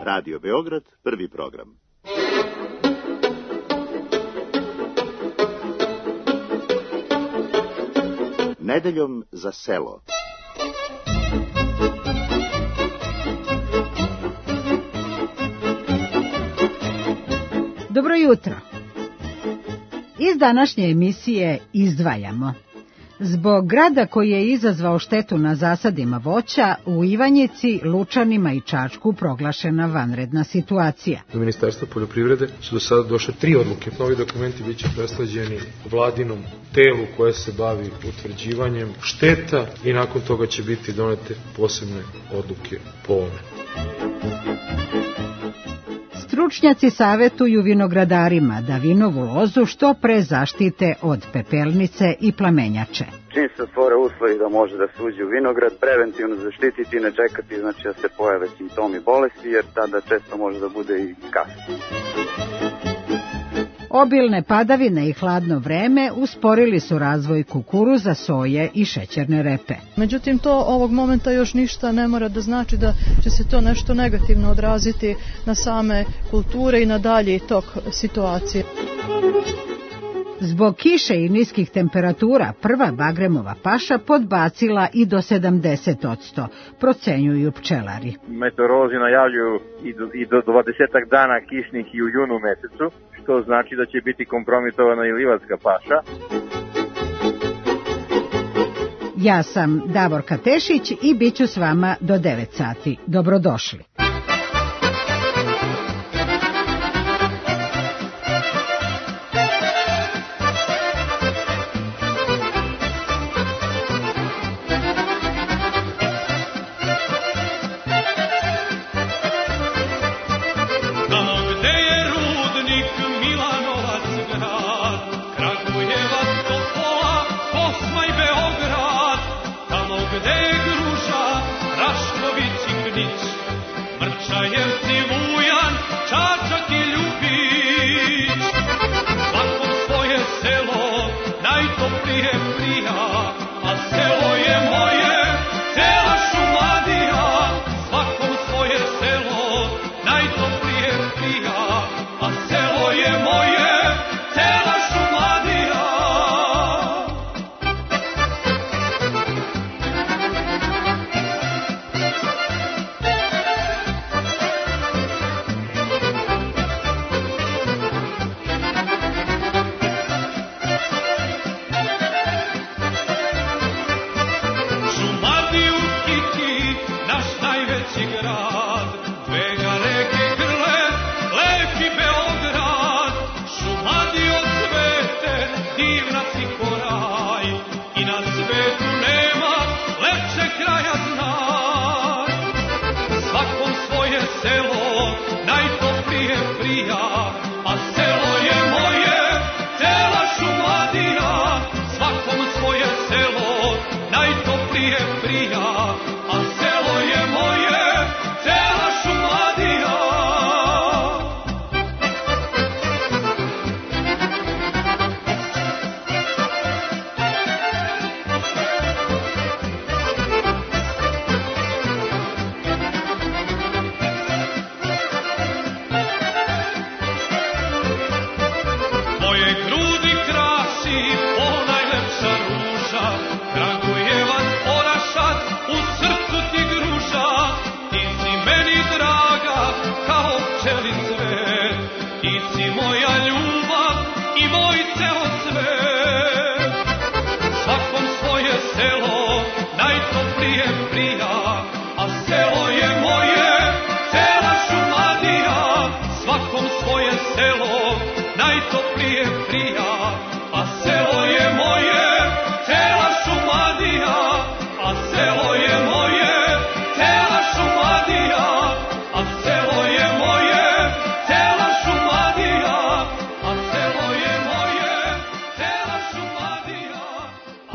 Radio Beograd, prvi program. Nedeljom za selo. Dobro jutro. Iz današnje emisije izdvajamo. Zbog grada koji je izazvao štetu na zasadima voća, u Ivanjici, Lučanima i Čačku proglašena vanredna situacija. Do Ministarstva poljoprivrede su do sada došle 3 odluke. Novi dokumenti biće prosleđeni vladinom telu koje se bavi utvrđivanjem šteta i nakon toga će biti donete posebne odluke po ovome. Stručnjaci savetuju vinogradarima da vinovu lozu što pre zaštite od pepelnice i plamenjače. Čim se stvore uslovi da može da se uđe u vinograd, preventivno zaštititi i ne čekati da se pojave simptomi bolesti, jer tada često može da bude i kasno. Obilne padavine i hladno vreme usporili su razvoj kukuruza, soje i šećerne repe. Međutim, to ovog momenta još ništa ne mora da znači da će se to nešto negativno odraziti na same kulture i na dalji tok situacije. Zbog kiše i niskih temperatura prva bagremova paša podbacila i do 70%, procenjuju pčelari. Meteorolozi najavljuju i do 20 dana kišnih i u junu mesecu, što znači da će biti kompromitovana i livatska paša. Ja sam Davorka Tešić i bit ću s vama do 9 sati. Dobrodošli.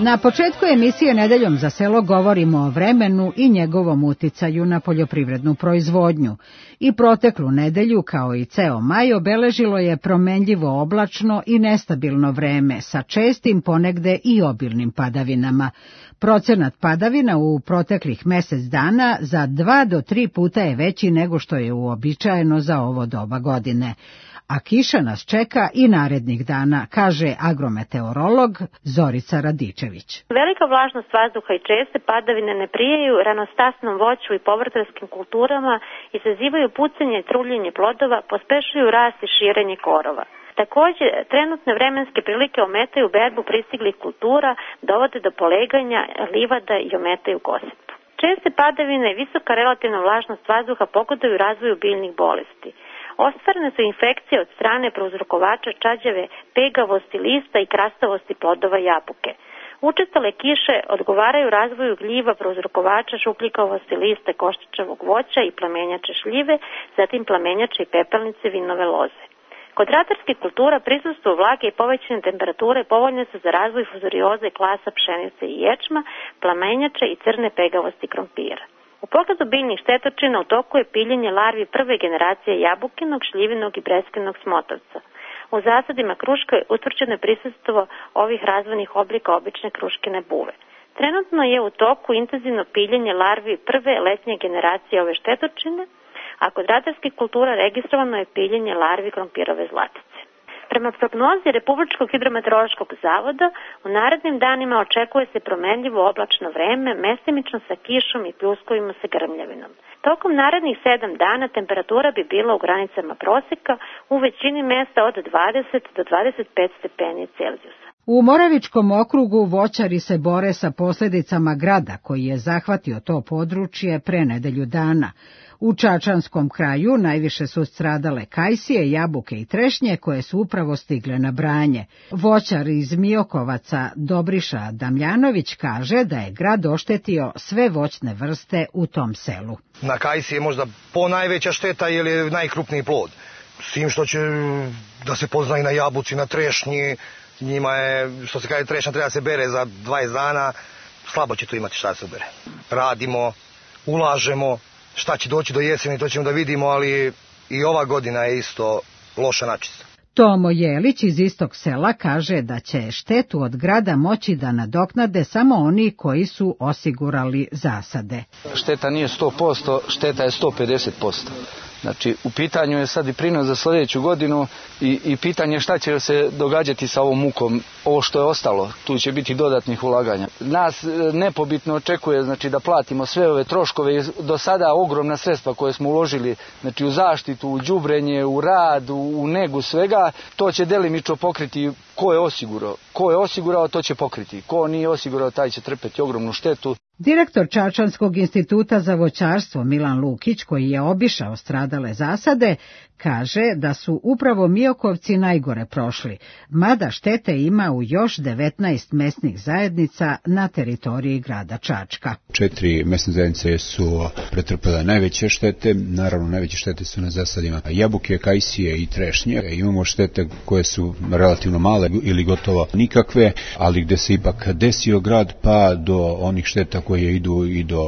Na početku emisije Nedeljom za selo govorimo o vremenu i njegovom uticaju na poljoprivrednu proizvodnju. I proteklu nedelju, kao i ceo maj, obeležilo je promenljivo oblačno i nestabilno vreme sa čestim, ponegde i obilnim padavinama. Procenat padavina u proteklih mesec dana za 2 do 3 puta je veći nego što je uobičajeno za ovo doba godine. A kiša nas čeka i narednih dana, kaže agrometeorolog Zorica Radičević. Velika vlažnost vazduha i česte padavine ne prijaju ranostasnom voću i povrtarskim kulturama, izazivaju pucanje i truljenje plodova, pospešuju rast i širenje korova. Također, trenutne vremenske prilike ometaju berbu pristiglih kultura, dovode do poleganja livada i ometaju kosetbu. Česte padavine i visoka relativna vlažnost vazduha pogoduju razvoju biljnih bolesti. Ostvarene su infekcije od strane prouzrokovača čađave pegavosti lista i krastavosti plodova jabuke. Učestale kiše odgovaraju razvoju gljiva prouzrokovača šupljikavosti liste koštičavog voća i plamenjače šljive, zatim plamenjače i pepelnice vinove loze. Kod ratarskih kultura prisustvo vlage i povećane temperature povoljne su za razvoj fuzarioze klasa pšenice i ječma, plamenjača i crne pegavosti krompira. U pogledu biljnih štetočina u toku je piljenje larvi prve generacije jabukinog, šljivinog i breskinog smotavca. U zasadima kruške utvrđeno je prisustvo ovih razvojnih oblika obične kruškine buve. Trenutno je u toku intenzivno piljenje larvi prve letnje generacije ove štetočine, a kod ratarskih kultura registrovano je piljenje larvi krompirove zlatice. Prema prognozi Republičkog hidrometeorološkog zavoda, u narednim danima očekuje se promenljivo oblačno vreme, mestimično sa kišom i pljuskovima sa grmljavinom. Tokom narednih 7 dana temperatura bi bila u granicama proseka, u većini mesta od 20 do 25 stepeni Celzijusa. U Moravičkom okrugu voćari se bore sa posljedicama grada koji je zahvatio to područje pre nedelju dana. U Čačanskom kraju najviše su stradale kajsije, jabuke i trešnje koje su upravo stigle na branje. Voćar iz Miokovaca Dobriša Damljanović kaže da je grad oštetio sve voćne vrste u tom selu. Na kajsije je možda ponajveća šteta jer je najkrupniji plod. S tim što će da se pozna i na jabuci, na trešnji, njima je, što se kaže, trešnja treba se bere za 20 dana, slabo će to imati šta se ubere. Radimo, ulažemo, šta će doći do jeseni, to ćemo da vidimo, ali i ova godina je isto loša načista. Tomo Jelić iz istog sela kaže da će štetu od grada moći da nadoknade samo oni koji su osigurali zasade. Šteta nije 100%, šteta je 150%. Znači, u pitanju je sad i prinos za sljedeću godinu i pitanje šta će se događati sa ovom mukom, ovo što je ostalo, tu će biti dodatnih ulaganja. Nas nepobitno očekuje, znači, da platimo sve ove troškove, do sada ogromna sredstva koje smo uložili, znači u zaštitu, u đubrenje, u rad, u negu svega, to će delimično pokriti ko je osigurao. Ko je osigurao, to će pokriti. Ko nije osigurao, taj će trpeti ogromnu štetu. Direktor Čačanskog instituta za voćarstvo Milan Lukić, koji je obišao stradale zasade, kaže da su upravo Miokovci najgore prošli, mada štete ima u još 19 mesnih zajednica na teritoriji grada Čačka. 4 mesne zajednice su pretrpele najveće štete, naravno najveće štete su na zasadima jabuke, kajsije i trešnje. Imamo štete koje su relativno male ili gotovo nikakve, ali gde se ipak desio grad, pa do onih šteta koje idu i do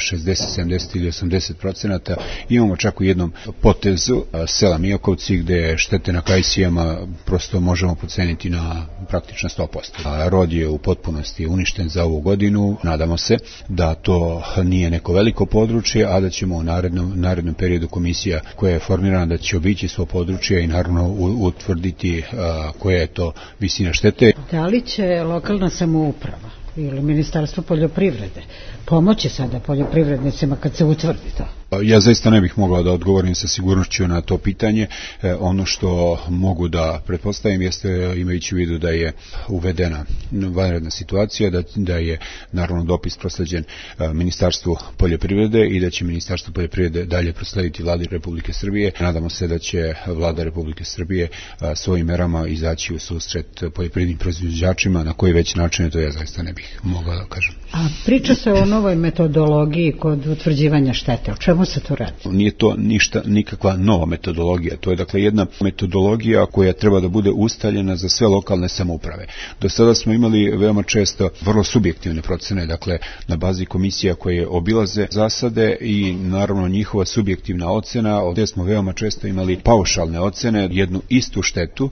60, 70 ili 80%. Imamo čak u jednom potezu sela Miokovci gde štete na kajsijama prosto možemo proceniti na praktično 100%. Rod je u potpunosti uništen za ovu godinu. Nadamo se da to nije neko veliko područje, a da ćemo u narednom periodu komisija koja je formirana da će obići svo područje i naravno utvrditi koja je to visina štete. Da li će lokalna samouprava ili Ministarstvo poljoprivrede pomoći sada poljoprivrednicima kad se utvrdi to? Ja zaista ne bih mogao da odgovorim sa sigurnošću na to pitanje. Ono što mogu da pretpostavim jeste, imajući u vidu da je uvedena vanredna situacija, da je naravno dopis prosleđen Ministarstvu poljoprivrede i da će Ministarstvo poljoprivrede dalje proslediti Vladi Republike Srbije. Nadamo se da će Vlada Republike Srbije svojim merama izaći u susret poljoprivrednim proizvođačima, na koji već način to ja zaista ne bih mogao da kažem. A priča se o novoj metodologiji kod utvrđivanja štete. O čemu čemu se tu radi? Nije to nikakva nova metodologija, to je dakle jedna metodologija koja treba da bude ustaljena za sve lokalne samouprave. Do sada smo imali veoma često vrlo subjektivne procene, dakle na bazi komisija koje obilaze zasade i naravno njihova subjektivna ocena, ovdje smo veoma često imali paušalne ocene, jednu istu štetu,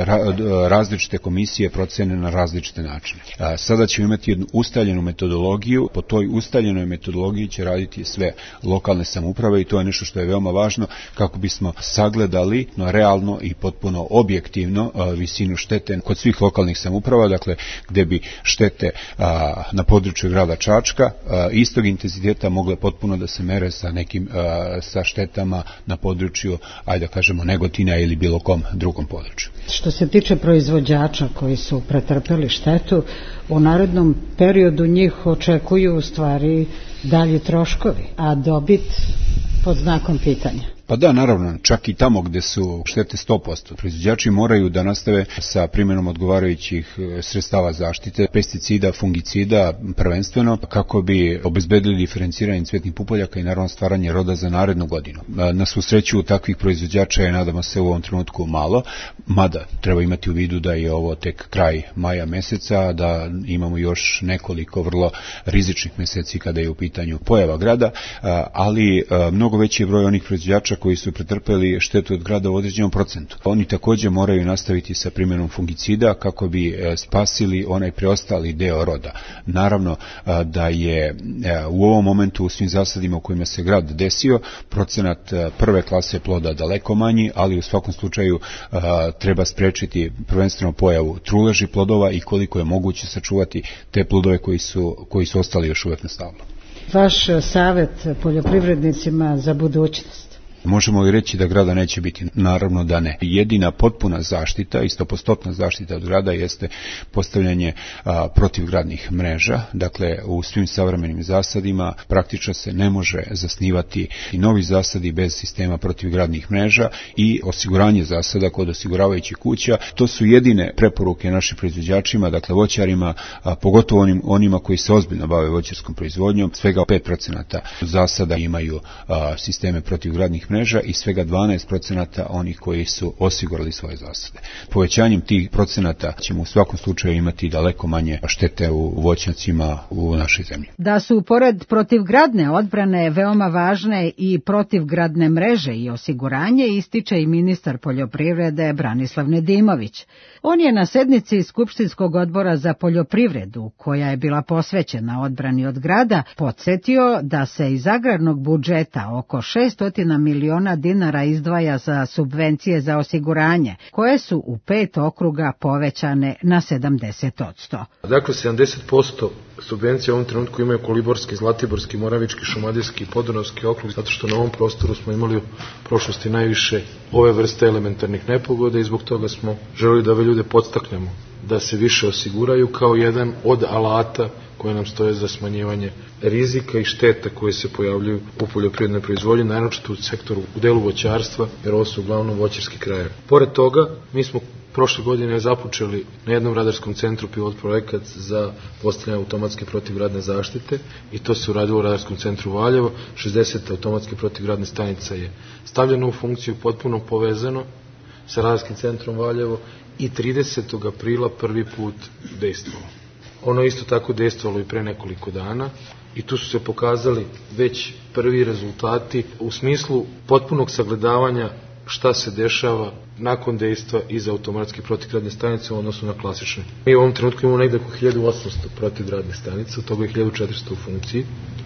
različite komisije procene na različite načine. Sada ćemo imati jednu ustaljenu metodologiju, po toj ustaljenoj metodologiji će raditi sve lokalne samouprave i to je nešto što je veoma važno kako bismo sagledali realno i potpuno objektivno visinu štete kod svih lokalnih samouprava, dakle gdje bi štete na području grada Čačka istog intenziteta mogle potpuno da se mere sa nekim sa štetama na području, ajde da kažemo, Negotina ili bilo kom drugom području. Što se tiče proizvođača koji su pretrpeli štetu, u narednom periodu njih očekuju u stvari dalji troškovi, a dobit pod znakom pitanja. Pa da, naravno, čak i tamo gdje su štete 100%. Proizvođači moraju da nastave sa primjenom odgovarajućih sredstava zaštite, pesticida, fungicida prvenstveno, kako bi obezbedili diferenciranje cvetnih pupoljaka i naravno stvaranje roda za narednu godinu. Na svu sreću takvih proizvođača je, nadamo se, u ovom trenutku malo, mada treba imati u vidu da je ovo tek kraj maja meseca, da imamo još nekoliko vrlo rizičnih meseci kada je u pitanju pojava grada, ali mnogo veći je broj onih proizvođača koji su pretrpeli štetu od grada u određenom procentu. Oni također moraju nastaviti sa primjenom fungicida kako bi spasili onaj preostali deo roda. Naravno da je u ovom momentu u svim zasadima u kojima se grad desio procenat prve klase ploda daleko manji, ali u svakom slučaju treba sprečiti prvenstveno pojavu truleži plodova i koliko je moguće sačuvati te plodove koji su ostali još uvijek na stablu. Vaš savjet poljoprivrednicima za budućnost? Možemo li reći da grada neće biti? Naravno da ne. Jedina potpuna zaštita i 100% zaštita od grada jeste postavljanje protivgradnih mreža. Dakle, u svim savremenim zasadima praktično se ne može zasnivati i novi zasadi bez sistema protivgradnih mreža i osiguranje zasada kod osiguravajućih kuća. To su jedine preporuke našim proizvođačima, dakle voćarima, pogotovo onima koji se ozbiljno bave voćarskom proizvodnjom. Svega 5% zasada imaju sisteme protivgradnih mreža i svega 12% onih koji su osigurali svoje zasade. Povećanjem tih procenata ćemo u svakom slučaju imati daleko manje štete u voćnjacima u našoj zemlji. Da su pored protivgradne odbrane veoma važne i protivgradne mreže i osiguranje, ističe i ministar poljoprivrede Branislav Nedimović. On je na sednici Skupštinskog odbora za poljoprivredu, koja je bila posvećena odbrani od grada, podsjetio da se iz agrarnog budžeta oko 600 miliona dinara izdvaja za subvencije za osiguranje, koje su u 5 okruga povećane na 70%. Dakle, 70% subvencija u ovom trenutku imaju Koliborski, Zlatiborski, Moravički, Šumadijski i Podunavski okrug, zato što na ovom prostoru smo imali u prošlosti najviše ove vrste elementarnih nepogoda i zbog toga smo želeli da ove ljude podstaknemo da se više osiguraju kao jedan od alata koje nam stoje za smanjivanje rizika i šteta koje se pojavljuju u poljoprivrednoj proizvodnji, naročito u sektoru, u delu voćarstva, jer ovo su uglavnom voćarski krajevi. Pored toga, mi smo prošle godine započeli na jednom radarskom centru pilot projekat za postavljanje automatske protivgradne zaštite i to se uradilo u radarskom centru Valjevo. 60 automatske protivgradne stanica je stavljeno u funkciju, potpuno povezano sa radarskim centrom Valjevo i 30. aprila prvi put dejstvovalo. Ono isto tako dejstvovalo i pre nekoliko dana i tu su se pokazali već prvi rezultati u smislu potpunog sagledavanja šta se dešava nakon dejstva iz automatske protivgradne stanice u odnosu na klasične. Mi u ovom trenutku imamo negde oko 1800 protivgradnih stanica, od toga je 1400 u funkciji.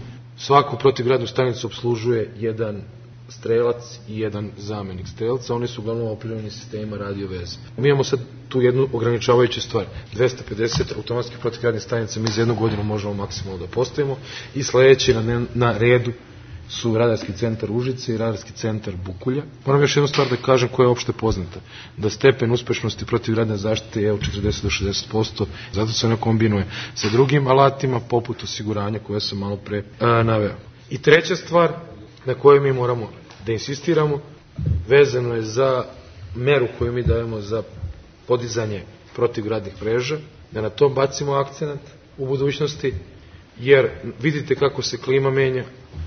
Svaku protivgradnu stanicu obslužuje jedan strelac i jedan zamenik strelca, oni su uglavnom opremljeni sistemima radio veze. Mi imamo sad tu jednu ograničavajuću stvar, 250 automatskih protivgradnih stanica mi za jednu godinu možemo maksimalno da postavimo i sledeći na redu su radarski centar Užice i radarski centar Bukulja. Moram još jednu stvar da kažem koja je opšte poznata, da stepen uspešnosti protivgradne zaštite je od 40 do 60%, zato se ona kombinuje sa drugim alatima poput osiguranja koje sam malo pre naveo. I treća stvar na kojoj mi moramo da insistiramo, vezano je za meru koju mi dajemo za podizanje protivgradnih mreža, da na tom bacimo akcenat u budućnosti, jer vidite kako se klima menja,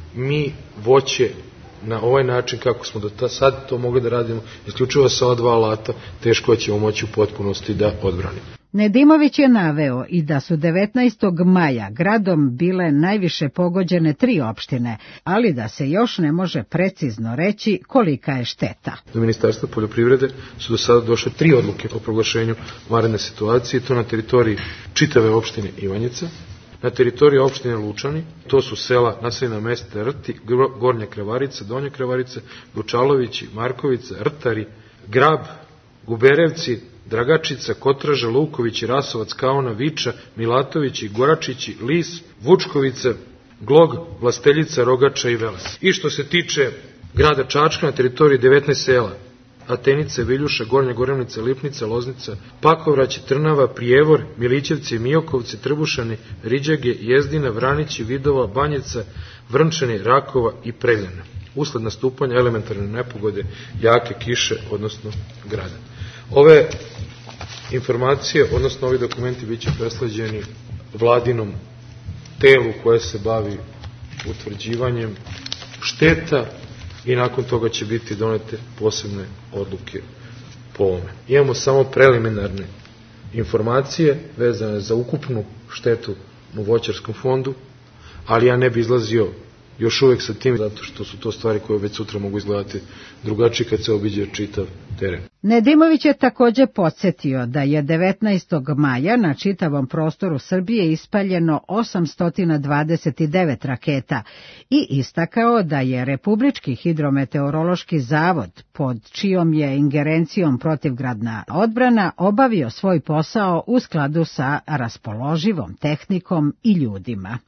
mi voće na ovaj način kako smo do sad to mogli da radimo, isključivo sa ova dva alata, teško ćemo moći u potpunosti da odbranimo. Nedimović je naveo i da su 19. maja gradom bile najviše pogođene 3 opštine, ali da se još ne može precizno reći kolika je šteta. Do Ministarstva poljoprivrede su do sada došle 3 odluke o proglašenju vanredne situacije, to na teritoriji čitave opštine Ivanjica, na teritoriji opštine Lučani, to su sela, naseljena mesta Rti, Gornja Krevarica, Donja Krevarica, Lučalovići, Markovica, Rtari, Grab, Guberevci, Dragačica, Kotraža, Lukovići, Rasovac, Kaona, Viča, Milatovići, Goračići, Lis, Vučkovica, Glog, Vlasteljica, Rogača i Velas. I što se tiče grada Čačka, na teritoriji 19 sela, Atenice, Viljuša, Gornja Goravnica, Lipnica, Loznica, Pakovraće, Trnava, Prijevor, Milićevci, Mijokovci, Trbušani, Riđage, Jezdina, Vranići, Vidova, Banjica, Vrnčani, Rakova i Preljina. Usled nastupanja elementarne nepogode, jake kiše, odnosno grada. Ove informacije, odnosno ovi dokumenti, bit će presleđeni vladinom telu koje se bavi utvrđivanjem šteta i nakon toga će biti donete posebne odluke po ovome. Imamo samo preliminarne informacije vezane za ukupnu štetu u voćarskom fondu, ali ja ne bi izlazio još uvek sa tim, zato što su to stvari koje već sutra mogu izgledati drugačije kad se obiđe čitav teren. Nedimović je također podsjetio da je 19. maja na čitavom prostoru Srbije ispaljeno 829 raketa i istakao da je Republički hidrometeorološki zavod, pod čijom je ingerencijom protivgradna odbrana, obavio svoj posao u skladu sa raspoloživom tehnikom i ljudima.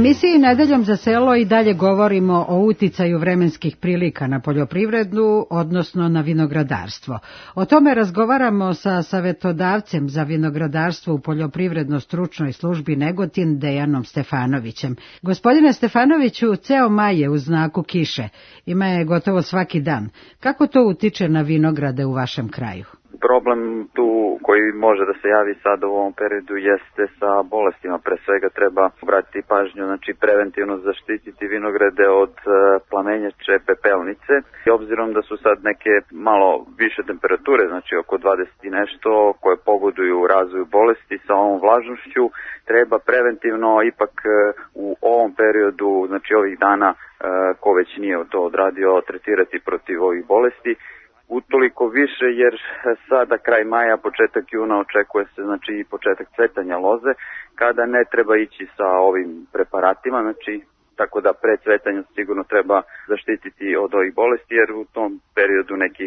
emisiji Nedeljom za selo i dalje govorimo o uticaju vremenskih prilika na poljoprivredu, odnosno na vinogradarstvo. O tome razgovaramo sa savetodavcem za vinogradarstvo u poljoprivredno-stručnoj službi Negotin, Dejanom Stefanovićem. Gospodine Stefanoviću, ceo maj je u znaku kiše. Ima je gotovo svaki dan. Kako to utiče na vinograde u vašem kraju? Problem tu koji može da se javi sad u ovom periodu jeste sa bolestima. Pre svega treba obratiti pažnju, znači preventivno zaštititi vinograde od plamenjače pepelnice. I obzirom da su sad neke malo više temperature, znači oko 20 i nešto, koje pogoduju razvoju bolesti sa ovom vlažnošću, treba preventivno ipak u ovom periodu, znači ovih dana, ko već nije to odradio, tretirati protiv ovih bolesti. Utoliko više jer sada kraj maja, početak juna očekuje se znači i početak cvetanja loze, kada ne treba ići sa ovim preparatima, znači tako da pre cvetanja sigurno treba zaštititi od ovih bolesti jer u tom periodu nekih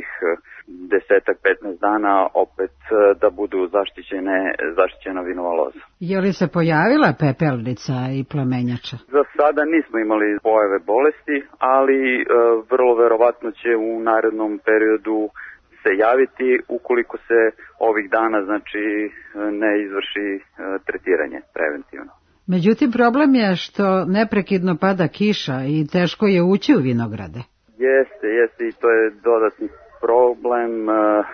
10-15 dana opet da budu zaštićena vinova loza. Je li se pojavila pepelnica i plamenjača? Za sada nismo imali pojave bolesti, ali vrlo verovatno će u narednom periodu se javiti ukoliko se ovih dana znači ne izvrši tretiranje preventivno. Međutim, problem je što neprekidno pada kiša i teško je ući u vinograde. Jeste i to je dodatni problem,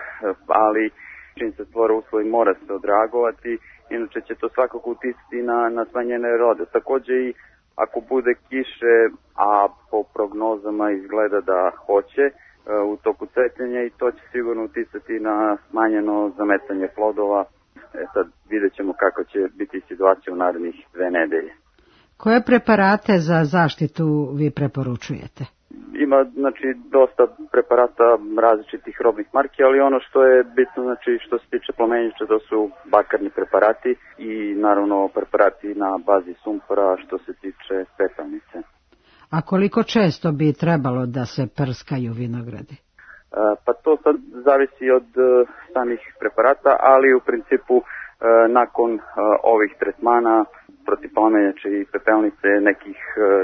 ali čim se stvore uslovi mora se odreagovati, inače će to svakako uticati na smanjene rode. Također i ako bude kiše, a po prognozama izgleda da hoće u toku cvetenja i to će sigurno uticati na smanjeno zametanje plodova. Sad vidjet ćemo kako će biti situacija u narednih 2 nedelje. Koje preparate za zaštitu vi preporučujete? Ima znači dosta preparata različitih robnih marki, ali ono što je bitno znači što se tiče plamenjača to su bakarni preparati i naravno preparati na bazi sumpora što se tiče pepelnice. A koliko često bi trebalo da se prskaju vinogradi? Pa to sad zavisi od samih preparata, ali u principu nakon ovih tretmana protiv plamenjača i pepelnice nekih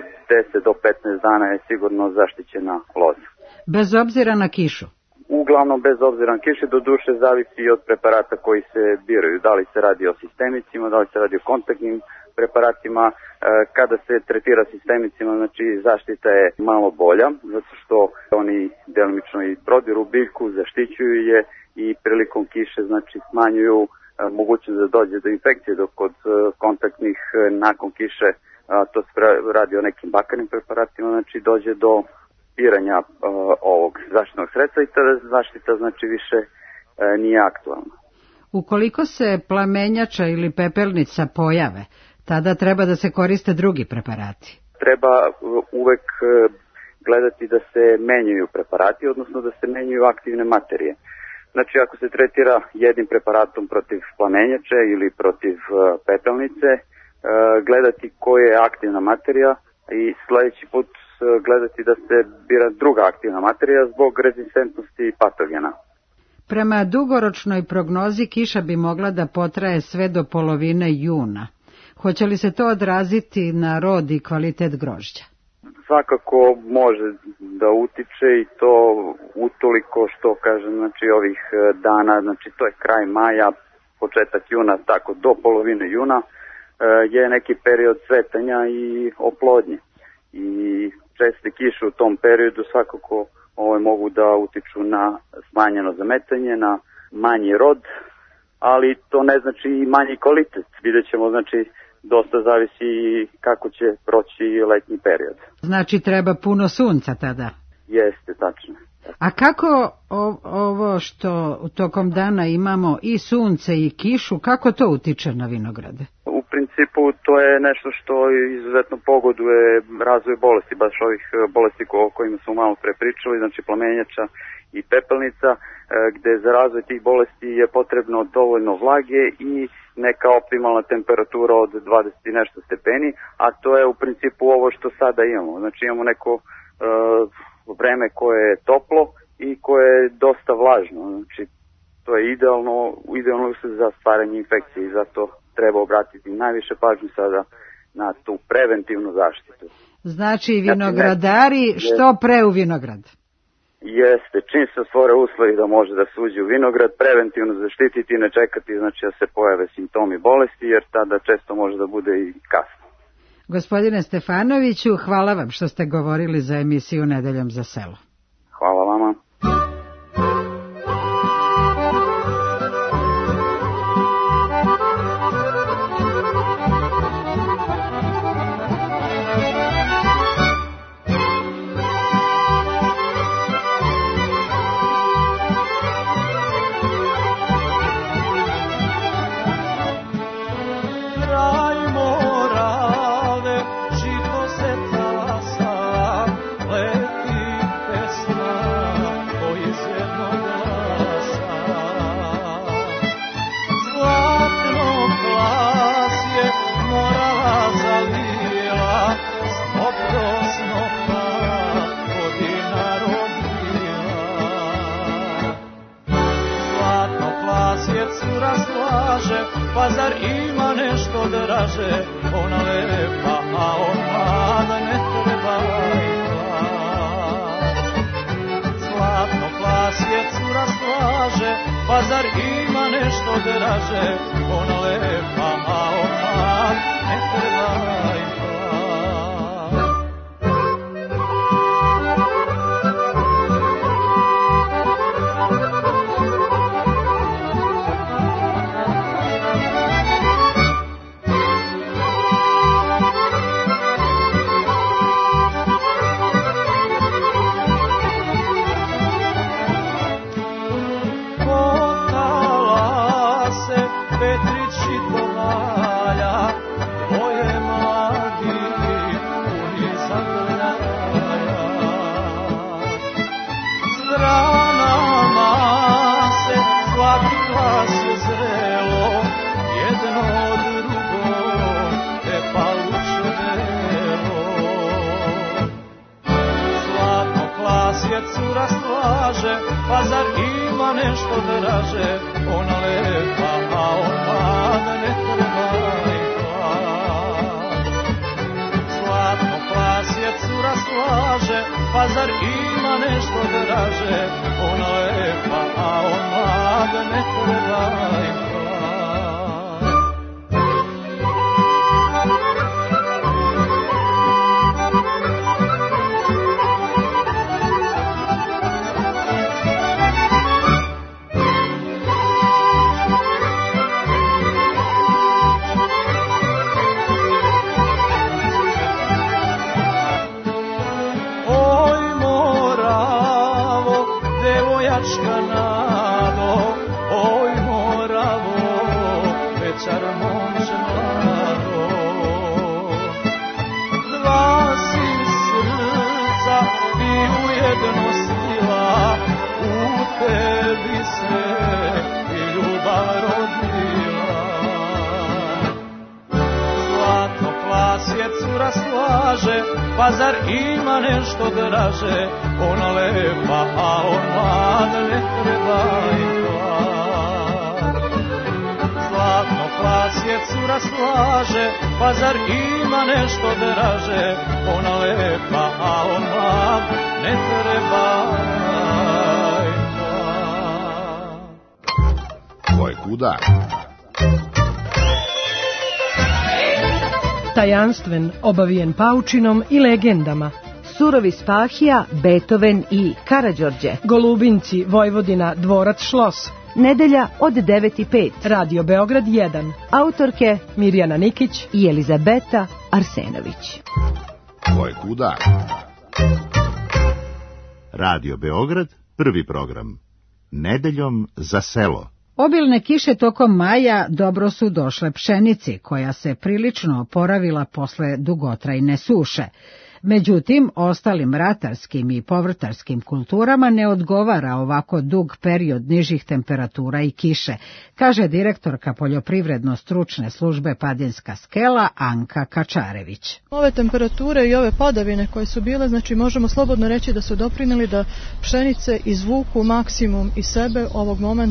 10 do 15 dana je sigurno zaštićena loza. Bez obzira na kišu? Uglavnom bez obzira na kišu, do duše zavisi od preparata koji se biraju. Da li se radi o sistemicima, da li se radi o kontaktnim preparatima. Kada se tretira sistemicima, znači zaštita je malo bolja, zato što oni delimično i prodiru biljku, zaštićuju je i prilikom kiše znači smanjuju mogućnost da dođe do infekcije, dok kod kontaktnih nakon kiše, to se radi o nekim bakarnim preparatima, znači dođe do piranja ovog zaštitnog sredstva i tada zaštita znači više nije aktualna. Ukoliko se plamenjača ili pepelnica pojave, tada treba da se koriste drugi preparati. Treba uvek gledati da se menjaju preparati, odnosno da se menjaju aktivne materije. Znači ako se tretira jednim preparatom protiv plamenjače ili protiv pepelnice, gledati koja je aktivna materija i sljedeći put gledati da se bira druga aktivna materija zbog rezistentnosti patogena. Prema dugoročnoj prognozi kiša bi mogla da potraje sve do polovine juna. Hoće li se to odraziti na rod i kvalitet grožđa? Svakako može da utiče i to utoliko što kažem, znači ovih dana, znači to je kraj maja, početak juna, tako do polovine juna je neki period cvetanja i oplodnje. I česte kiše u tom periodu svakako mogu da utiču na smanjeno zametanje, na manji rod, ali to ne znači i manji kvalitet. Vidjet ćemo, znači dosta zavisi kako će proći letnji period. Znači treba puno sunca tada? Jeste, tačno. A kako ovo što tokom dana imamo i sunce i kišu, kako to utiče na vinograde? U principu to je nešto što izuzetno pogoduje razvoju bolesti, baš ovih bolesti o kojima smo malo pre pričali, znači plamenjača i pepelnica, gde za razvoj tih bolesti je potrebno dovoljno vlage i neka optimalna temperatura od 20 i nešto stepeni, a to je u principu ovo što sada imamo. Znači imamo neko vreme koje je toplo i koje je dosta vlažno. Znači to je idealno za stvaranje infekcije i zato treba obratiti najviše pažnje sada na tu preventivnu zaštitu. Znači vinogradari što pre u vinograd? Jeste, čim se stvore uslovi da može da se uđe u vinograd, preventivno zaštititi i ne čekati znači da se pojave simptomi bolesti, jer tada često može da bude i kasno. Gospodine Stefanoviću, hvala vam što ste govorili za emisiju Nedeljom za selo. Hvala vama. Pa zar ima nešto draže, ona lepa, a on mlada, ne treba i glas. Zlatno plasje cura slaže, pa zar ima nešto draže, ona lepa, a on mlad, ne treba i glas. Cura slaže, pa zar ima nešto draže, ona lepa, a on mlad, ne treba i glas. Zlatno plasje cura slaže, pa zar ima nešto draže, ona lepa, a on mlad, ne treba i glas. Cura slaže, pa zar ima nešto draže, ona lepa, a on mlad, ne treba i glas. Zlatno plasje cura slaže, pa zar ima nešto draže, ona lepa, a on mlad, ne treba i glas. Ko je kuda? Tajanstven, obavijen paučinom i legendama. Surovi Spahija, Beethoven i Karađorđe. Golubinci, Vojvodina, Dvorac, Šlos. Nedelja od 9:05. Radio Beograd 1. Autorke Mirjana Nikić i Elizabeta Arsenović. Ko je kuda? Radio Beograd, prvi program. Nedeljom za selo. Obilne kiše tokom maja dobro su došle pšenici, koja se prilično oporavila posle dugotrajne suše. Međutim, ostalim ratarskim i povrtarskim kulturama ne odgovara ovako dug period nižih temperatura i kiše, kaže direktorka poljoprivredno-stručne službe Padinska skela Anka Kačarević. Ove temperature i ove padavine koje su bile, znači možemo slobodno reći da su doprinijeli da pšenice izvuku maksimum iz sebe ovog momenta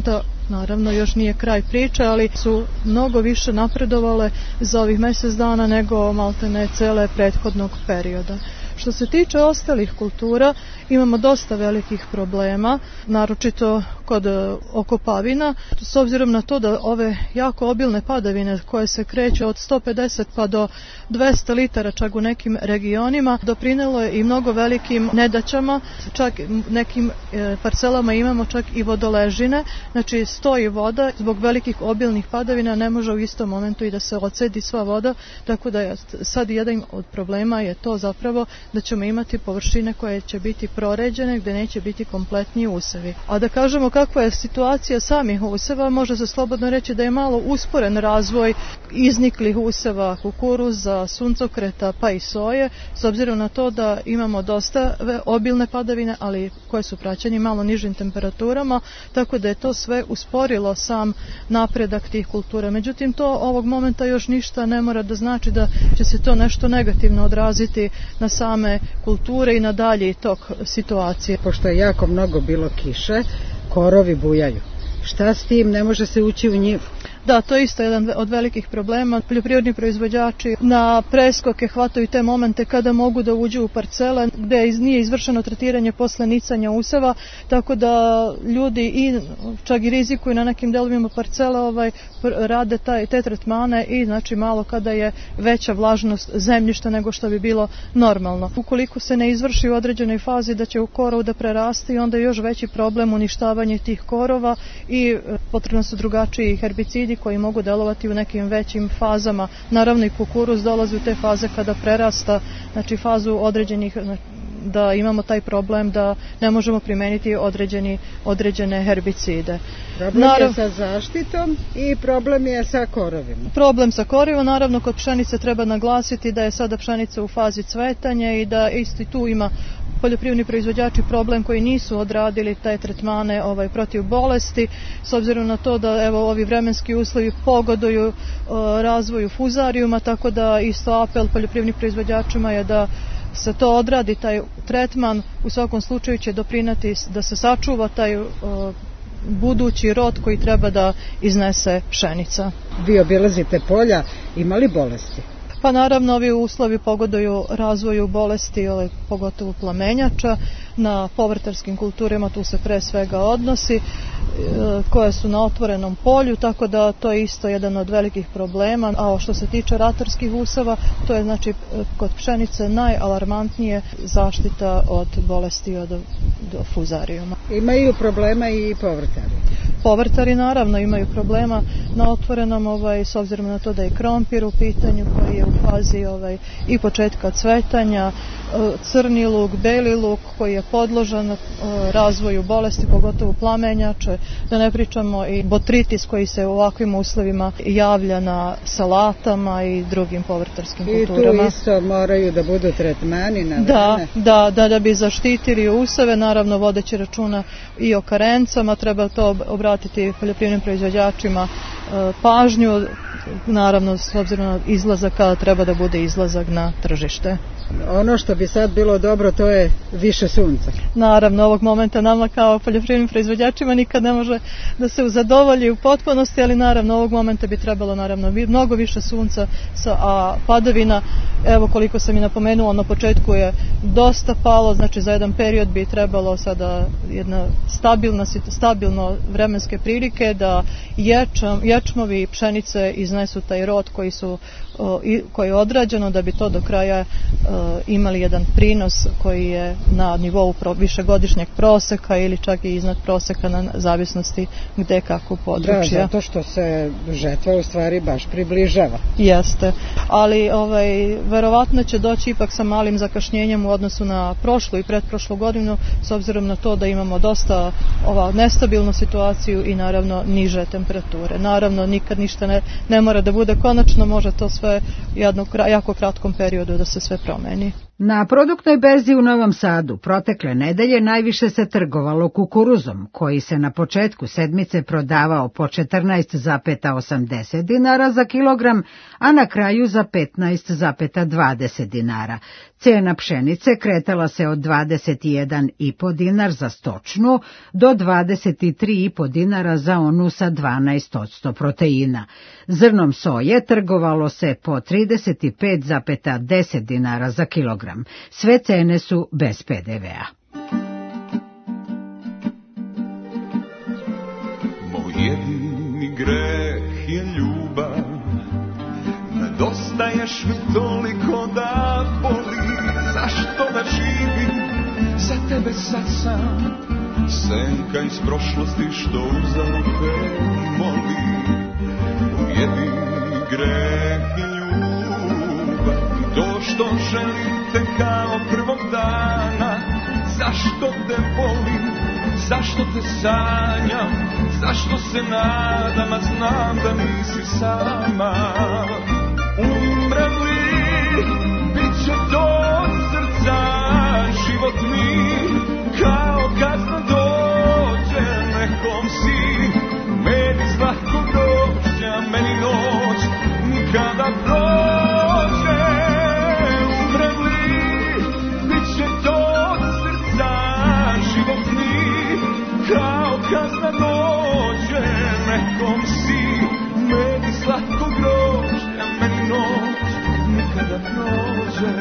naravno još nije kraj priče, ali su mnogo više napredovale za ovih mjesec dana nego maltene cele prethodnog perioda. Što se tiče ostalih kultura, imamo dosta velikih problema, naročito kod okopavina, s obzirom na to da ove jako obilne padavine koje se kreću od 150 pa do 200 litara čak u nekim regionima, doprinelo je i mnogo velikim nedaćama, čak nekim parcelama imamo čak i vodoležine, znači stoji voda, zbog velikih obilnih padavina ne može u istom momentu i da se odsedi sva voda, tako da je sad jedan od problema je to zapravo da ćemo imati površine koje će biti proređene gdje neće biti kompletni usevi. A da kažemo kakva je situacija samih useva, može se slobodno reći da je malo usporen razvoj izniklih useva kukuruza, suncokreta pa i soje, s obzirom na to da imamo dosta obilne padavine, ali koje su praćeni malo nižim temperaturama, tako da je to sve usporilo sam napredak tih kultura. Međutim, to ovog momenta još ništa ne mora da znači da će se to nešto negativno odraziti na same kulture i na dalji tok situacije. Pošto je jako mnogo bilo kiše, korovi bujaju. Šta s tim, ne može se ući u njivu? Da, to je isto jedan od velikih problema. Poljoprivredni proizvođači na preskoke hvataju te momente kada mogu da uđu u parcele gdje nije izvršeno tretiranje posle nicanja useva, tako da ljudi i čak i rizikuju na nekim delovima parcele rade te tretmane i znači malo kada je veća vlažnost zemljišta nego što bi bilo normalno. Ukoliko se ne izvrši u određenoj fazi da će u korov da prerasti, onda je još veći problem uništavanje tih korova i potrebno su drugačiji herbicidi koji mogu delovati u nekim većim fazama. Naravno i kukuruz dolazi u te faze kada prerasta, znači fazu određenih, da imamo taj problem da ne možemo primeniti određene herbicide. Problem je sa zaštitom i problem je sa korovima. Problem sa korovima, naravno kod pšenice treba naglasiti da je sada pšenica u fazi cvetanja i da isti tu ima poljoprivredni proizvođači problem koji nisu odradili taj tretmane protiv bolesti, s obzirom na to da evo ovi vremenski uslovi pogoduju razvoju fuzarijuma, tako da isto apel poljoprivrednim proizvođačima je da se to odradi, taj tretman u svakom slučaju će doprinati da se sačuva taj budući rod koji treba da iznese pšenica. Vi obilazite polja, ima li bolesti? Pa naravno ovi uslovi pogoduju razvoju bolesti, pogotovo plamenjača. Na povrtarskim kulturama tu se pre svega odnosi, koje su na otvorenom polju, tako da to je isto jedan od velikih problema. A što se tiče ratarskih useva, to je znači kod pšenice najalarmantnije zaštita od bolesti od fuzarijuma. Imaju problema i povrtari? Povrtari naravno imaju problema na otvorenom, s obzirom na to da je krompir u pitanju koji je u fazi i početka cvetanja, crni luk, beli luk koji je podložan razvoju bolesti, pogotovo plamenjače, da ne pričamo i botritis koji se u ovakvim uslovima javlja na salatama i drugim povrtarskim kulturama. I tu isto moraju da budu tretmani na vreme? Da bi zaštitili useve, naravno vodeći računa i o karencama, treba to obratiti poljoprivrednim proizvođačima pažnju, naravno s obzirom na izlazak kada treba da bude izlazak na tržište. Ono što bi sad bilo dobro, to je više sunca. Naravno, ovog momenta nama kao poljoprivrednim proizvođačima nikad ne može da se zadovolji u potpunosti, ali naravno ovog momenta bi trebalo mnogo više sunca, a padavina, evo koliko sam i napomenuo, na početku je dosta palo, znači za jedan period bi trebalo sada jedna stabilno vremenske prilike da ječmovi i pšenice iznesu taj rod koji je odrađeno, da bi to do kraja imali jedan prinos koji je na nivou višegodišnjeg proseka ili čak i iznad proseka na zavisnosti gde kako područja. Da, zato što se žetva u stvari baš približava. Jeste, ali verovatno će doći ipak sa malim zakašnjenjem u odnosu na prošlu i pretprošlu godinu, s obzirom na to da imamo dosta nestabilnu situaciju i naravno niže temperature. Naravno, nikad ništa ne mora da bude konačno, može to sve u jako kratkom periodu da se sve promeni. Na produktnoj berzi u Novom Sadu protekle nedelje najviše se trgovalo kukuruzom, koji se na početku sedmice prodavao po 14,80 dinara za kilogram, a na kraju za 15,20 dinara. Cena pšenice kretala se od 21,5 dinar za stočnu do 23,5 dinara za onu sa 12% proteina. Zrnom soje trgovalo se po 35,10 dinara za kilogram. Sve cene su bez PDV-a. Moj jedini greh je ljubav, nedostaješ mi toliko da boli. Zašto da živim za tebe sad sam, senka iz prošlosti što uzalud moli. Moj jedini greh je ljubav, to što želim te kao prvog dana. Zašto te volim, zašto te sanjam, zašto se nadam, a znam da nisi sama. Umrem li, bit će to od srca, život mi kao kazna dođe. Nekom si, meni slatko grožđa, meni noć nikada prođe. Umrem li, bit će to od srca, život mi kao kazna dođe. Nekom si, meni slatko grožđa, meni noć nikada prođe.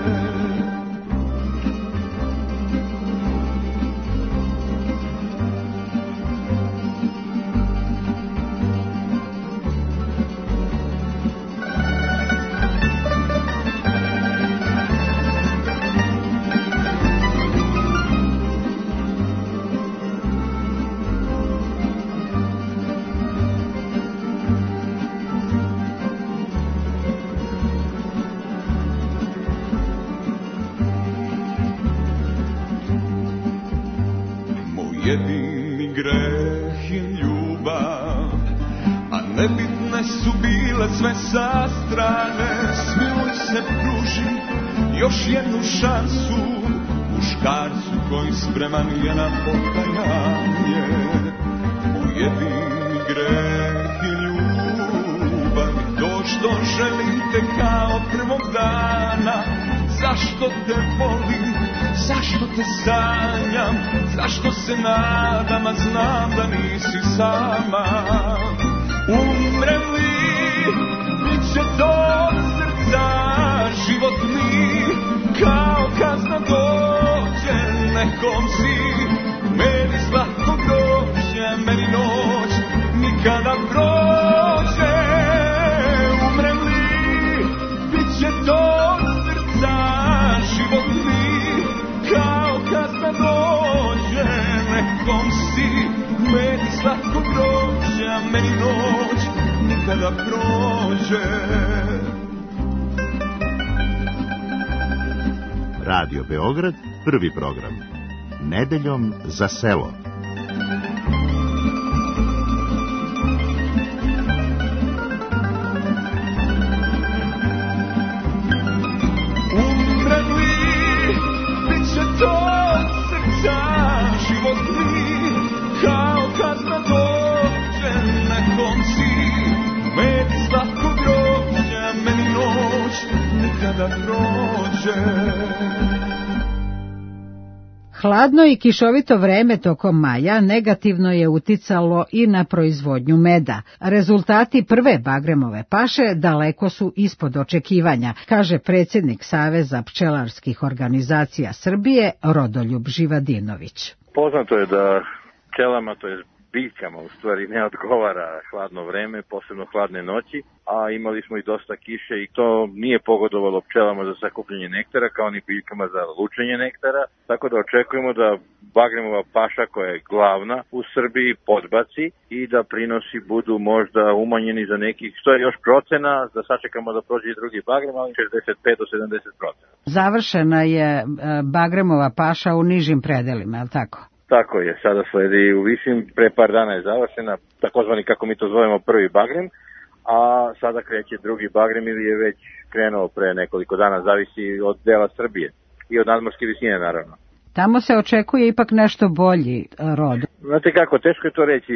Jedini greh je ljubav, a nebitne su bile sve sa strane. Smiluj se, pruži još jednu šansu muškarcu koji spreman je na pokajanje. Moj jedini greh je ljubav, to što želim te kao prvog dana. Zašto te volim, zašto te sanjam, zašto se nadam, a znam da nisi sama. Umrem li, bit će to od srca, život mi kao kazna dođe. Nekom si, meni slatko grožđa, meni noć nikada prođe. Umrem li, bit će to od srca, život mi kao kazna dođe. Nekom si, meni slatko grožđa, meni noć nikada prođe. Radio Beograd, prvi program. Nedeljom za selo. Hladno i kišovito vreme tokom maja negativno je uticalo i na proizvodnju meda. Rezultati prve bagremove paše daleko su ispod očekivanja, kaže predsjednik Saveza pčelarskih organizacija Srbije Rodoljub Živadinović. Poznato je da pčelama, to je biljkama, u stvari ne odgovara hladno vreme, posebno hladne noći, a imali smo i dosta kiše i to nije pogodovalo pčelama za sakupljanje nektara, kao ni biljkama za lučenje nektara, tako da očekujemo da bagremova paša, koja je glavna u Srbiji, podbaci i da prinosi budu možda umanjeni za nekih, što je još procena, da sačekamo da prođe i drugi bagrem, ali 65 do 70%. Završena je bagremova paša u nižim predelima, je li tako? Tako je, sada sledi u višim, pre par dana je završena, takozvani, kako mi to zovemo, prvi bagrem, a sada kreće drugi bagrem ili je već krenuo pre nekoliko dana, zavisi od dela Srbije i od nadmorske visine naravno. Tamo se očekuje ipak nešto bolji rod. Znate kako, teško je to reći.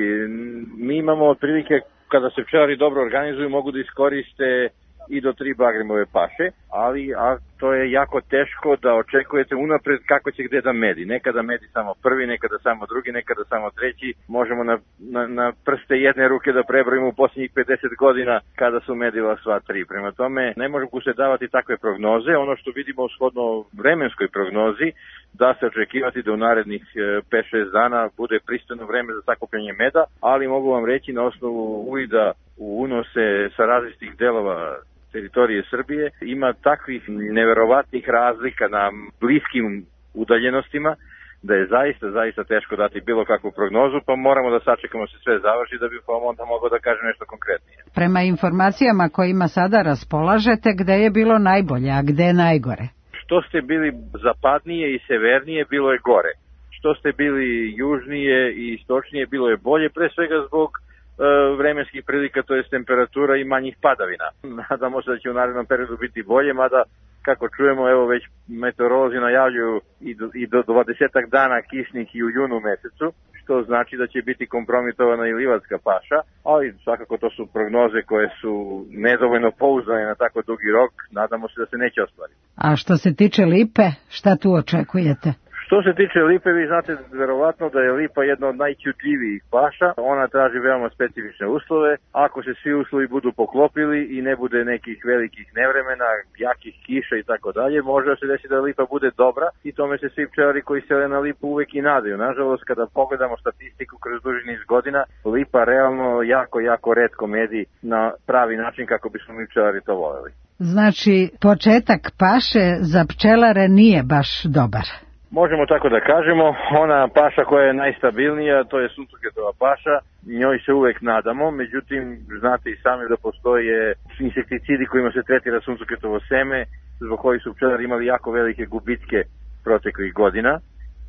Mi imamo otprilike, kada se pčelari dobro organizuju, mogu da iskoriste i do 3 bagremove paše, ali to je jako teško da očekujete unapred kako će gde da medi. Nekada medi samo prvi, nekada samo drugi, nekada samo treći. Možemo na prste jedne ruke da prebrojimo u posljednjih 50 godina kada su medila sva 3. Prema tome, ne možemo se davati takve prognoze. Ono što vidimo u shodno vremenskoj prognozi, da se očekivati da u narednih 5-6 dana bude pristojno vreme za sakupljanje meda, ali mogu vam reći na osnovu uvida u unose sa različitih delova teritorije Srbije, ima takvih neverovatnih razlika na bliskim udaljenostima da je zaista teško dati bilo kakvu prognozu, pa moramo da sačekamo se sve završi da bi vam onda mogao da kažem nešto konkretnije. Prema informacijama kojima sada raspolažete, gde je bilo najbolje, a gde najgore? Što ste bili zapadnije i severnije, bilo je gore. Što ste bili južnije i istočnije, bilo je bolje, pre svega zbog vremenskih prilika, to je temperatura i manjih padavina. Nadamo se da će u narednom periodu biti bolje, mada kako čujemo, evo već meteorolozi najavljuju i do 20 dana kišnih i u junu mesecu, što znači da će biti kompromitovana i livatska paša, ali svakako to su prognoze koje su nedovoljno pouzdane na tako dugi rok, nadamo se da se neće ostvariti. A što se tiče lipe, šta tu očekujete? Što se tiče lipe, vi znate verovatno da je lipa jedna od najćutljivijih paša. Ona traži veoma specifične uslove. Ako se svi uslovi budu poklopili i ne bude nekih velikih nevremena, jakih kiša i tako dalje, može se desiti da lipa bude dobra i tome se svi pčelari koji sele na lipu uvek i nadaju. Nažalost, kada pogledamo statistiku kroz duži niz godina, lipa realno jako retko medi na pravi način kako bismo mi pčelari to voljeli. Znači, početak paše za pčelare nije baš dobar. Možemo tako da kažemo, ona paša koja je najstabilnija, to je suncokretova paša, njoj se uvek nadamo, međutim, znate i sami da postoje insekticidi kojima se tretira suncokretovo seme, zbog kojih su pčelari imali jako velike gubitke proteklih godina.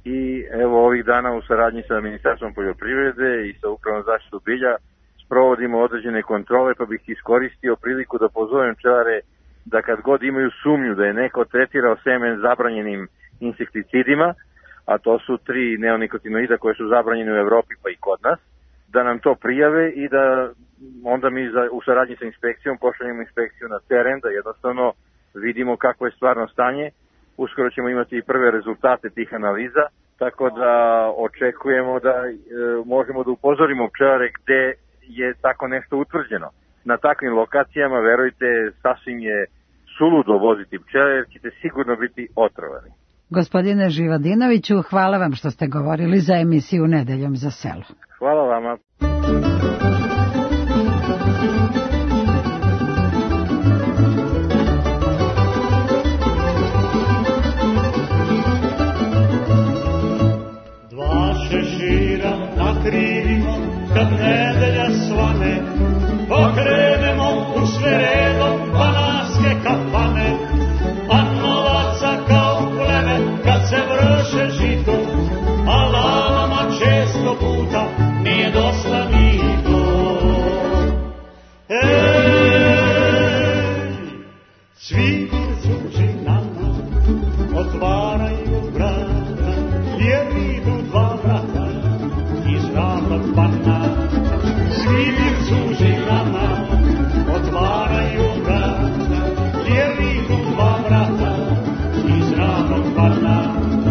I evo ovih dana u saradnji sa Ministarstvom poljoprivrede i sa Upravom za zaštitu bilja sprovodimo određene kontrole, pa bih iskoristio priliku da pozovem pčelare da kad god imaju sumnju da je neko tretirao seme zabranjenim insekticidima, a to su 3 neonikotinoida koje su zabranjene u Evropi pa i kod nas, da nam to prijave i da onda mi u saradnji sa inspekcijom pošaljemo inspekciju na teren, da jednostavno vidimo kako je stvarno stanje. Uskoro ćemo imati i prve rezultate tih analiza, tako da očekujemo da možemo da upozorimo pčelare gde je tako nešto utvrđeno. Na takvim lokacijama, verujte, sasvim je suludo voziti pčele jer ćete sigurno biti otrovani. Gospodine Živadinoviću, hvala vam što ste govorili za emisiju Nedeljom za selo. Hvala vama. Dva šešira nakrijemo kad nedelja svane, pokrenemo u sve redom bananske kafane, a novaca kao pleme kad se vrše žito, a lavama često puta nije dosta ni to. Svi suži nama otvaraju vrata, jer idu 2 brata iz ravnog pana. Svi suži nama otvaraju vrata, jer idu 2 brata iz ravnog pana.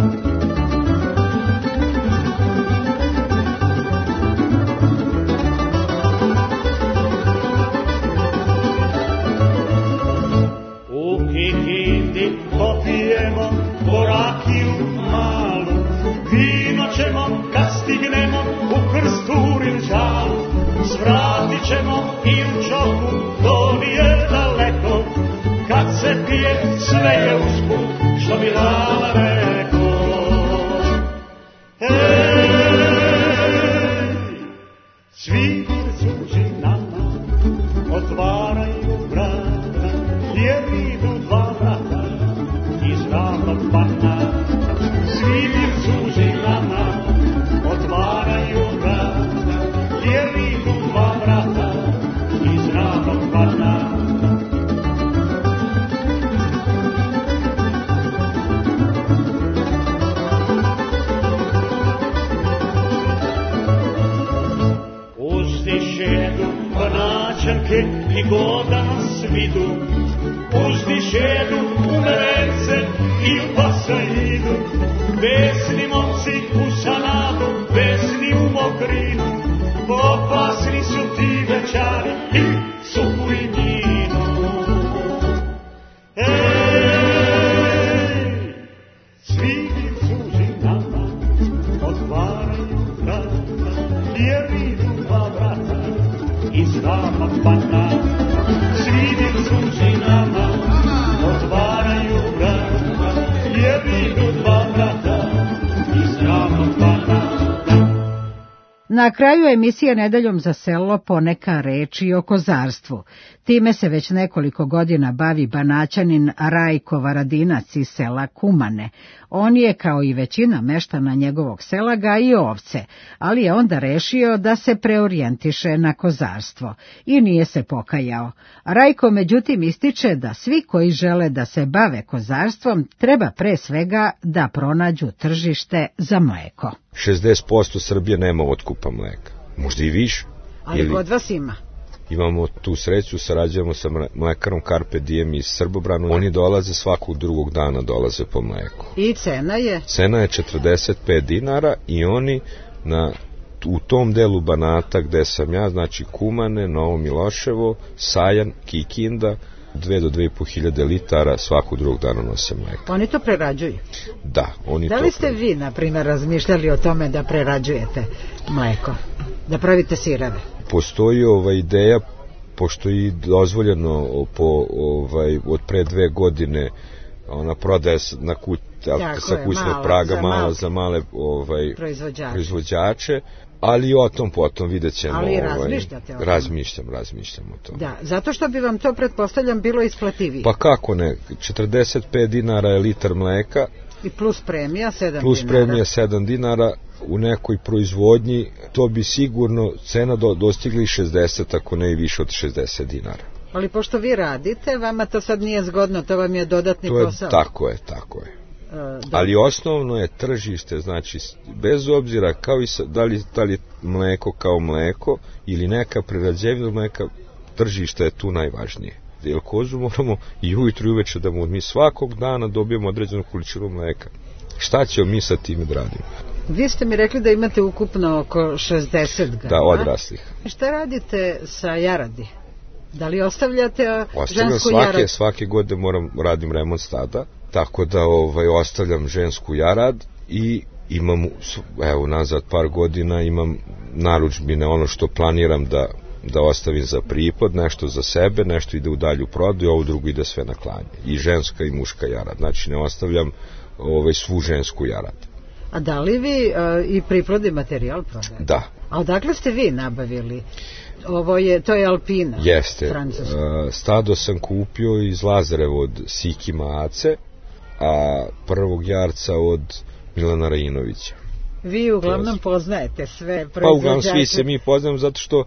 U Kikindi popijemo borakiju malu, vino ćemo kad stignemo u Krsturin žalu, svratit ćemo i u Čoku, to nije daleko, kad se pije sve je usput, što bi Lala rekao. Svi suži nama otvaraju vrata, jer idu 2 brata iz ravnog pana. Svi suži nama otvaraju vrata, jer idu 2 brata iz ravnog pana. mleke i goda na svidu, uzdišedu u merence i u pasaidu, besni momci u sanadu, besni u mokrinu, opasni su ti večari i supu i vino. Svidi suzinama otvaraju vrata, jer idu dva vrata iz nama pana. Svidi suzinama otvaraju vrata, jer idu dva vrata iz nama pana. Na kraju emisije Nedeljom za selo poneka reči o kozarstvu. Time se već nekoliko godina bavi Banaćanin Rajko Varadinac iz sela Kumane. On je, kao i većina meštana njegovog sela, gaji ovce, ali je onda rešio da se preorijentiše na kozarstvo i nije se pokajao. Rajko međutim ističe da svi koji žele da se bave kozarstvom treba pre svega da pronađu tržište za mleko. 60% Srbije nema otkupa mleka, možda i više. Ali kod vas ima? Imamo tu sreću, sarađujemo sa mlekarom Carpe Diem iz Srbobranu. Oni dolaze svakog drugog dana, dolaze po mleku. I cena je? Cena je 45 dinara i oni u tom delu Banata gde sam ja, znači Kumane, Novo Miloševo, Sajan, Kikinda, 2 do 2,5 hiljade litara svakog drugog dana nose mleko. Oni to prerađuju? Da, oni to. Da li ste vi, na primjer, razmišljali o tome da prerađujete mleko, da pravite sireve? Postoji ideja, pošto je dozvoljeno od pre 2 godine ona prodaje sa kućnog praga malo za male proizvođače, ali o tom potom vidjet ćemo. Ali razmišljate o tom? Razmišljam o tom. Da, zato što bi vam to, pretpostavljam, bilo isplativije. Pa kako ne, 45 dinara je litar mleka. I plus premija 7 dinara. Plus premija 7 dinara u nekoj proizvodnji, to bi sigurno cena dostigli 60, ako ne i više od 60 dinara. Ali pošto vi radite, vama to sad nije zgodno, to vam je dodatni posao. Tako je. Ali osnovno je tržište, znači bez obzira kao i da li mleko kao mleko ili neka prerađevina mleka, tržište je tu najvažnije. Jer kozu moramo i ujutru i uveče da mi svakog dana dobijemo određenu količinu mleka. Šta ćemo mi sa tim da radimo? Vi ste mi rekli da imate ukupno oko 60 grana. Da, odraslih. Šta radite sa jaradi? Da li ostavljate žensku jarad? Svake godine radim remont stada, tako da ostavljam žensku jarad i imam, evo nazad par godina imam narudžbine, ono što planiram da ostavim za pripod, nešto za sebe, nešto ide u dalju prodaju, ovo drugo ide sve na klanje. I ženska i muška jarad, znači ne ostavljam svu žensku jarad. A da li vi i priplodni materijal prodajete? Da. A odakle ste vi nabavili? To je Alpina. Jeste. Stado sam kupio iz Lazareva od Sikima Ace, a prvog jarca od Milana Rajinovića. Vi uglavnom poznajete sve proizvođače. Pa uglavnom svi se mi poznajemo zato što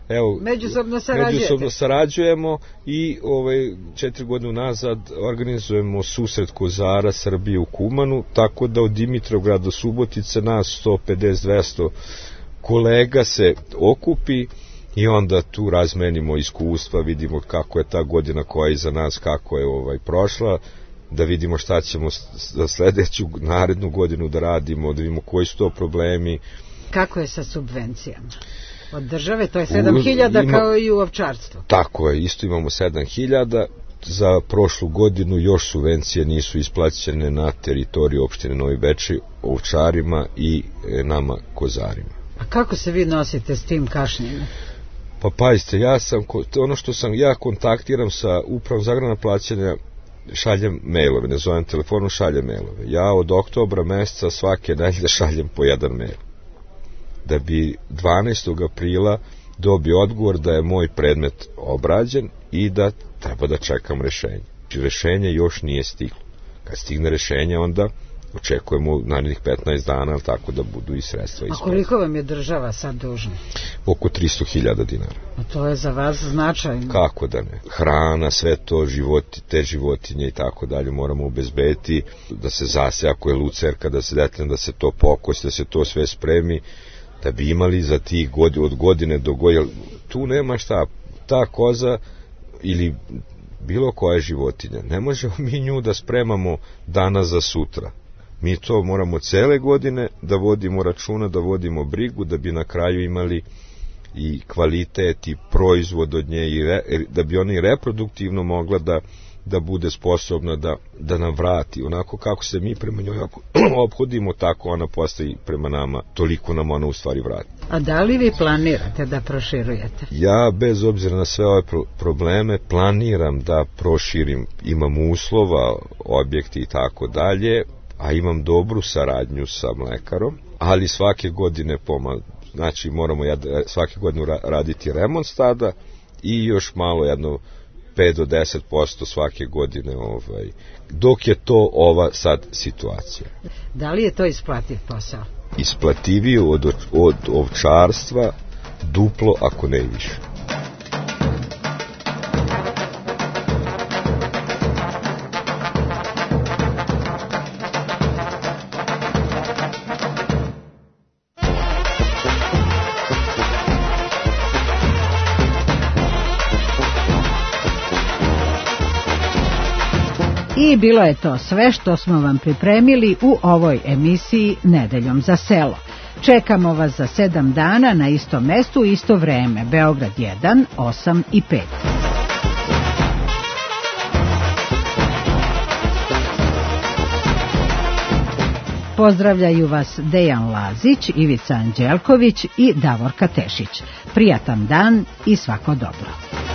međusobno sarađujemo i 4 godine nazad organizujemo susret kozara Srbije u Kumanu, tako da od Dimitrovgrada do Subotice nas 150-200 kolega se okupi i onda tu razmenimo iskustva, vidimo kako je ta godina koja je iza nas, kako je prošla, da vidimo šta ćemo za sledeću narednu godinu da radimo, da vidimo koji su to problemi. Kako je sa subvencijama? Od države, to je 7.000 kao i u ovčarstvu. Tako je, isto imamo 7.000. Za prošlu godinu još subvencije nisu isplaćene na teritoriji opštine Novi Bečej ovčarima i nama kozarima. A kako se vi nosite s tim kašnjenjem? Pa pazite, ja kontaktiram sa upravom za agrarna plaćanja, šaljem mailove, ne zovem telefonu, šaljem mailove. Ja od oktobra meseca svake nedelje šaljem po jedan mail. Da bi 12. aprila dobio odgovor da je moj predmet obrađen i da treba da čekam rešenje. Rešenje još nije stiglo. Kad stigne rešenje, onda očekujemo narednih 15 dana, tako da budu i sredstva isplaćena. A koliko vam je država sad dužna? Oko 300.000 dinara. A to je za vas značajno. Kako da ne? Hrana, sve to, te životinje i tako dalje moramo obezbediti, da se zase, ako je lucerka, da se detljem, da se to pokosi, da se to sve spremi, da bi imali za tih od godine do godine. Tu nema šta. ta koza ili bilo koja životinja, ne možemo mi nju da spremamo danas za sutra. Mi to moramo cele godine da vodimo računa, da vodimo brigu, da bi na kraju imali i kvalitet i proizvod od nje, da bi ona i reproduktivno mogla da bude sposobna da nam vrati. Onako kako se mi prema njoj ophodimo, tako ona postaje prema nama, toliko nam ona u stvari vrati. A da li vi planirate da proširujete? Ja, bez obzira na sve ove probleme, planiram da proširim. Imam uslova, objekti i tako dalje, a imam dobru saradnju sa mlekarom, ali svake godine znači moramo svake godine raditi remont stada i još malo, jedno 5 do 10% svake godine, dok je to ova sad situacija. Da li je to isplativ posao? Isplativije od ovčarstva duplo, ako ne i više. I bilo je to sve što smo vam pripremili u ovoj emisiji Nedeljom za selo. Čekamo vas za 7 dana na istom mestu, isto vreme. Beograd 1, 8 i 5. Pozdravljaju vas Dejan Lazić, Ivica Anđelković i Davorka Tešić. Prijatan dan i svako dobro.